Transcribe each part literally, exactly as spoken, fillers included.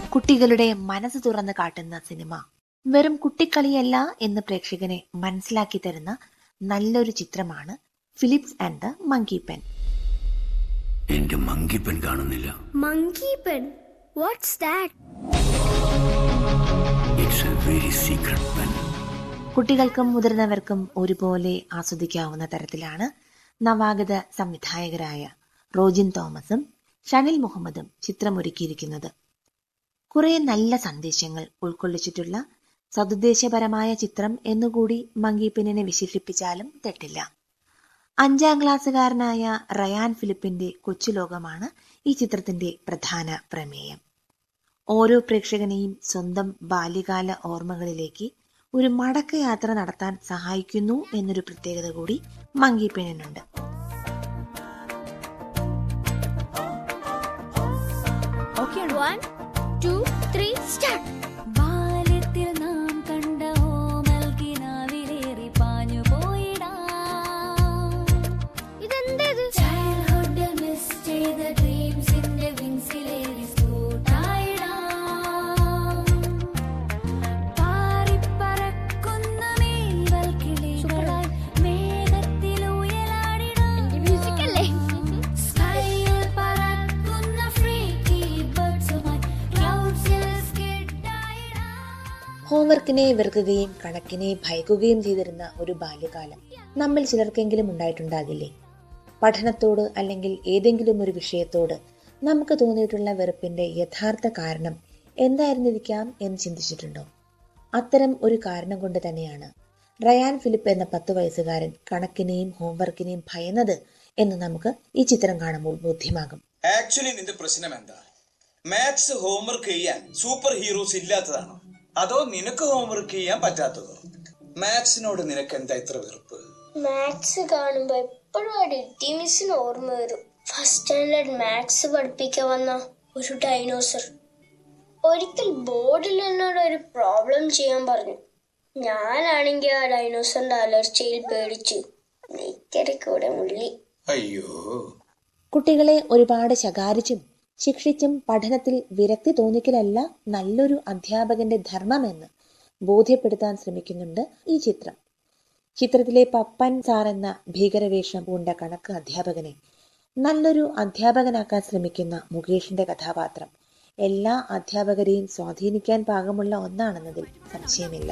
കുട്ടികളുടെ മനസ്സ് തുറന്ന് കാട്ടുന്ന സിനിമ വെറും കുട്ടിക്കളിയല്ല എന്ന് പ്രേക്ഷകനെ മനസ്സിലാക്കി തരുന്ന നല്ലൊരു ചിത്രമാണ് Philips and the monkey pen. എന്റെ മങ്കി പെൻ കാണുന്നില്ല. Monkey pen? What's that? It's a very secret pen. കുട്ടികൾക്കും മുതിർന്നവർക്കും ഒരുപോലെ ആസ്വദിക്കാവുന്ന തരത്തിലാണ് നവാഗത സംവിധായകരായ റോജിൻ തോമസും ഷനിൽ മുഹമ്മദും ചിത്രമൊരുക്കിയിരിക്കുന്നത്. കുറെ നല്ല സന്ദേശങ്ങൾ ഉൾക്കൊള്ളിച്ചിട്ടുള്ള സതുദ്ദേശപരമായ ചിത്രം എന്നുകൂടി മങ്കി പെന്നിനെ വിശേഷിപ്പിച്ചാലും തെറ്റില്ല. അഞ്ചാം ക്ലാസ്സുകാരനായ റയാൻ ഫിലിപ്പിന്റെ കൊച്ചുലോകമാണ് ഈ ചിത്രത്തിന്റെ പ്രധാന പ്രമേയം. ഓരോ പ്രേക്ഷകനെയും സ്വന്തം ബാല്യകാല ഓർമ്മകളിലേക്ക് ഒരു മടക്കയാത്ര നടത്താൻ സഹായിക്കുന്നു എന്നൊരു പ്രത്യേകത കൂടി മങ്കി പെന്നിനുണ്ട്. One, two, three, start. ബാല്യത്തിൽ നാം കണ്ട ഓമൽകിനാവിലേറി പാഞ്ഞു പോയിടാ. ഇതെന്തേത്? ചൈൽഡ്ഹുഡ് മിസ് ചെയ്ത ഡ്രീംസിന്റെ വിങ്സിലേറി സ്കൂട്ടായിടാ. പാറിപ്പറക്കുന്ന മേൽക്കിളികളായി മേഘത്തിൽ ഉയലാടിടാ. എന്റെ മ്യൂസിക് അല്ലേ? സ്കൈയിൽ പറക്കുന്ന ഫ്രീക്കി ബർഡ്സുമായി ക്ലൗഡ്സിൽ സ്കിഡായിടാ. ഹോംവർക്കിനെ വെറുക്കുകയും കണക്കിനെ ഭയക്കുകയും ചെയ്തിരുന്ന ഒരു ബാല്യകാലം നമ്മിൽ ചിലർക്കെങ്കിലും ഉണ്ടായിട്ടുണ്ടാകില്ലേ? പഠനത്തോട് അല്ലെങ്കിൽ ഏതെങ്കിലും ഒരു വിഷയത്തോട് നമുക്ക് തോന്നിയിട്ടുള്ള വെറുപ്പിന്റെ യഥാർത്ഥ കാരണം എന്തായിരുന്നിരിക്കാം എന്ന് ചിന്തിച്ചിട്ടുണ്ടോ? അത്തരം ഒരു കാരണം കൊണ്ട് തന്നെയാണ് റയാൻ ഫിലിപ്പ് എന്ന പത്ത് വയസ്സുകാരൻ കണക്കിനെയും ഹോംവർക്കിനെയും ഭയന്നത് എന്ന് നമുക്ക് ഈ ചിത്രം കാണുമ്പോൾ ബോധ്യമാകും. ആക്ച്വലി നിന്റെ പ്രശ്നം എന്താ? മാത്സ് ഹോംവർക്ക് ചെയ്യാൻ സൂപ്പർ ഹീറോസ് ഇല്ലാത്തതാണോ, അതോ നിനക്ക് ഹോംവർക്ക് ചെയ്യാൻ പറ്റാത്തതോ? മാത്സിനോട് നിനക്ക് എന്താ ഇത്ര വെറുപ്പ്? മാത്സ് കാണുമ്പോ എപ്പോഴും ആ ഡിറ്റി മിസ്സിന് ഓർമ്മ വരും. ഫസ്റ്റ് സ്റ്റാൻഡേർഡ് മാത്സ് പഠിപ്പിക്കാൻ വന്ന ഒരു ഡൈനോസർ ഒരിക്കൽ ബോർഡിൽ എന്നോട് ഒരു പ്രോബ്ലം ചെയ്യാൻ പറഞ്ഞു. ഞാനാണെങ്കിൽ ആ ഡൈനോസറിന്റെ അലർച്ചയിൽ പേടിച്ചു നെയ്ക്കറി കൂടെ മുള്ളി. അയ്യോ. കുട്ടികളെ ഒരുപാട് ശകാരിച്ചും ശിക്ഷിച്ചും പഠനത്തിൽ വിരക്തി തോന്നിക്കലല്ല നല്ലൊരു അധ്യാപകന്റെ ധർമ്മമെന്ന് ബോധ്യപ്പെടുത്താൻ ശ്രമിക്കുന്നുണ്ട് ഈ ചിത്രം. ചിത്രത്തിലെ പപ്പൻ സാർ എന്ന ഭീകരവേഷം പൂണ്ട കണക്ക് അധ്യാപകനെ നല്ലൊരു അധ്യാപകനാക്കാൻ ശ്രമിക്കുന്ന മുകേഷിന്റെ കഥാപാത്രം എല്ലാ അധ്യാപകരെയും സ്വാധീനിക്കാൻ പാകമുള്ള ഒന്നാണെന്നതിൽ സംശയമില്ല.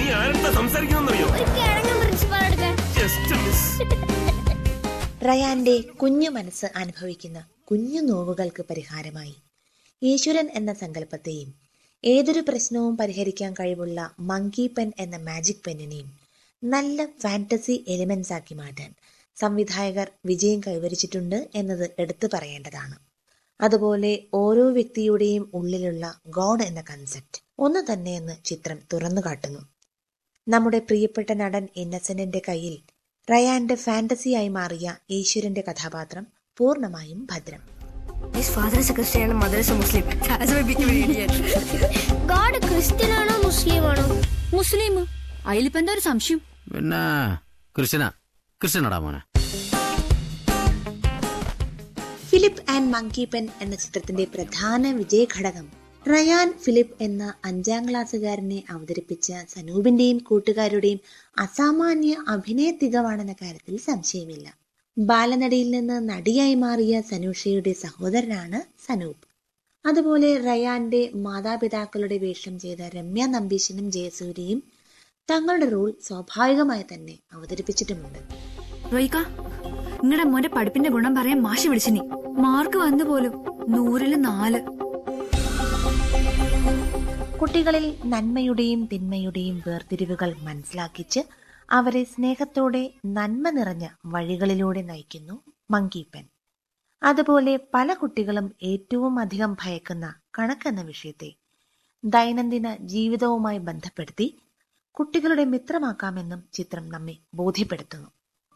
റയാന്റെ കുഞ്ഞു മനസ്സ് അനുഭവിക്കുന്ന കുഞ്ഞു നോവുകൾക്ക് പരിഹാരമായി ഈശ്വരൻ എന്ന സങ്കല്പത്തെയും ഏതൊരു പ്രശ്നവും പരിഹരിക്കാൻ കഴിവുള്ള മങ്കി പെൻ എന്ന മാജിക് പെന്നിനെയും നല്ല ഫാന്റസി എലിമെന്റ്സ് ആക്കി മാറ്റാൻ സംവിധായകർ വിജയം കൈവരിച്ചിട്ടുണ്ട് എന്നത് എടുത്തു പറയേണ്ടതാണ്. അതുപോലെ ഓരോ വ്യക്തിയുടെയും ഉള്ളിലുള്ള ഗോഡ് എന്ന കൺസെപ്റ്റ് ഒന്ന് തന്നെയെന്ന് ചിത്രം തുറന്നു കാട്ടുന്നു. നമ്മുടെ പ്രിയപ്പെട്ട നടൻ ഇന്നസെന്റിന്റെ കയ്യിൽ റയാന്റെ ഫാന്റസിയായി മാറിയ ഈശ്വരന്റെ കഥാപാത്രം പൂർണ്ണമായും ഭദ്രം. His father is a Christian and mother is a Muslim. That's why I became an idiot. God Christian ആണോ മുസ്ലിം ആണോ? മുസ്ലിം. അതിലിപ്പോ എന്താ ഒരു സംശയം? പിന്നെ ക്രിസ്ത്യനാ ക്രിസ്ത്യനാടാ മോനെ. ഫിലിപ്പ് ആൻഡ് മങ്കി പെൻ എന്ന ചിത്രത്തിന്റെ പ്രധാന വിജയഘടകം റയാൻ ഫിലിപ്പ് എന്ന അഞ്ചാം ക്ലാസ്സുകാരനെ അവതരിപ്പിച്ച സനൂപിന്റെയും കൂട്ടുകാരുടെയും അസാമാന്യ അഭിനയ തികവാണെന്ന കാര്യത്തിൽ സംശയമില്ല. ബാലനടിയിൽ നിന്ന് നടിയായി മാറിയ സനൂഷയുടെ സഹോദരനാണ് സനൂപ്. അതുപോലെ റയാന്റെ മാതാപിതാക്കളുടെ വേഷം ചെയ്ത രമ്യ നമ്പീശനും ജയസൂര്യയും തങ്ങളുടെ റോൾ സ്വാഭാവികമായി തന്നെ അവതരിപ്പിച്ചിട്ടുമുണ്ട്. നിങ്ങളുടെ മോന്റെ പഠിപ്പിന്റെ ഗുണം പറയാൻ മാഷി വിളിച്ചിനി. മാർക്ക് വന്നു പോലും നൂറില് നാല്. കുട്ടികളിൽ നന്മയുടെയും തിന്മയുടെയും വേർതിരിവുകൾ മനസ്സിലാക്കിച്ച് അവരെ സ്നേഹത്തോടെ നന്മ നിറഞ്ഞ വഴികളിലൂടെ നയിക്കുന്നു മങ്കി പെൻ. അതുപോലെ പല കുട്ടികളും ഏറ്റവും അധികം ഭയക്കുന്ന കണക്കെന്ന വിഷയത്തെ ദൈനംദിന ജീവിതവുമായി ബന്ധപ്പെടുത്തി കുട്ടികളുടെ മിത്രമാക്കാമെന്നും ചിത്രം നമ്മെ ബോധ്യപ്പെടുത്തുന്നു.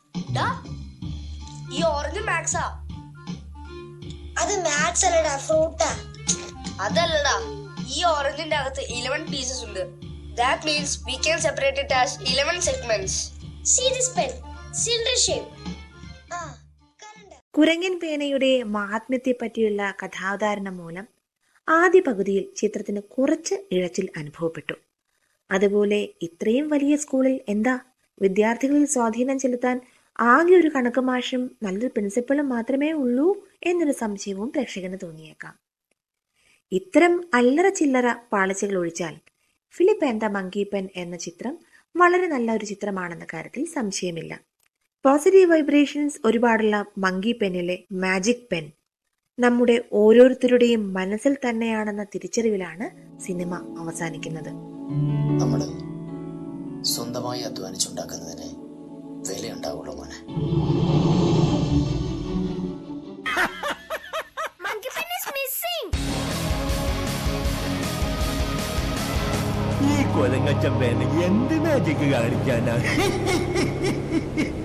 ഈ ഓറഞ്ച് മാത്സാ? അത് മാത്സ് അല്ലടാ, ഫ്രൂട്ടാ. അതല്ലടാ, ഈ ഓറഞ്ചിന്റെ അകത്ത് ഇലവൻ പീസസ് ഉണ്ട്. That means we can separate it as eleven segments. See this pen, cylinder shape. Ah, കുരങ്ങൻ പേനയുടെ മഹാത്മ്യത്തെ പറ്റിയുള്ള കഥാവതാരണം മൂലം ആദ്യ പകുതിയിൽ ചിത്രത്തിന് കുറച്ച് ഇഴച്ചിൽ അനുഭവപ്പെട്ടു. അതുപോലെ ഇത്രയും വലിയ സ്കൂളിൽ എന്താ വിദ്യാർത്ഥികളിൽ സ്വാധീനം ചെലുത്താൻ ആകെ ഒരു കണക്ക് മാഷും നല്ലൊരു പ്രിൻസിപ്പളും മാത്രമേ ഉള്ളൂ എന്നൊരു സംശയവും പ്രേക്ഷകന് തോന്നിയേക്കാം. ഇത്തരം അല്ലറ ചില്ലറ പാളിച്ചകൾ ഒഴിച്ചാൽ Philip and the monkey pen എന്ന ചിത്രം വളരെ നല്ല ഒരു ചിത്രമാണെന്ന കാര്യത്തിൽ സംശയമില്ല. പോസിറ്റീവ് വൈബ്രേഷൻസ് ഒരുപാടുള്ള മങ്കി പെന്നിലെ മാജിക് പെൻ നമ്മുടെ ഓരോരുത്തരുടെയും മനസ്സിൽ തന്നെയാണെന്ന തിരിച്ചറിവിലാണ് സിനിമ അവസാനിക്കുന്നത്. നമ്മള് സ്വന്തമായി അധ്വാനിച്ചുണ്ടാക്കുന്നതിന് വിലയുണ്ടാവുള്ളൂ മോനെ. ഈ കൊലങ്ങച്ചമ്പേന് എന്ത് മാജിക് കാണിക്കാനാ?